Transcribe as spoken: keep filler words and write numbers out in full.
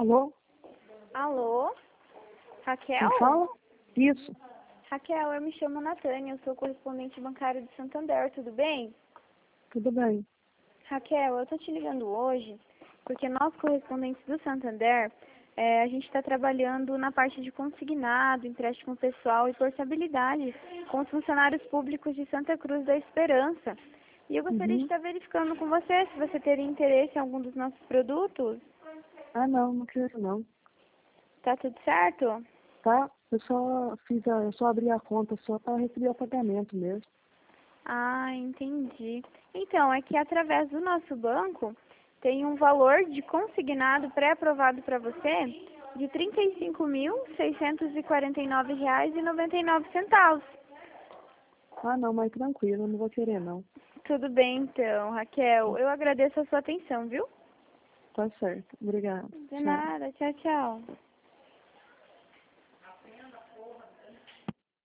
Alô? Alô? Raquel? Quem fala? Isso, Raquel, eu me chamo Natânia, eu sou correspondente bancária de Santander, tudo bem? tudo bem. Raquel, eu tô te ligando hoje porque nós, correspondentes do Santander, é, a gente está trabalhando na parte de consignado, empréstimo pessoal e portabilidade com os funcionários públicos de Santa Cruz da Esperança. E eu gostaria de Uhum. estar verificando com você se você teria interesse em algum dos nossos produtos. Ah, não, não quero não. Tá tudo certo? Tá? Eu só fiz a, eu só abri a conta só para receber o pagamento mesmo. Ah, entendi. Então, é que através do nosso banco tem um valor de consignado pré-aprovado para você de trinta e cinco mil, seiscentos e quarenta e nove reais e noventa e nove centavos. Ah, não, mas tranquilo, eu não vou querer não. Tudo bem, então, Raquel. Eu agradeço a sua atenção, viu? Tá certo. Obrigado. De Tchau. nada. Tchau, tchau.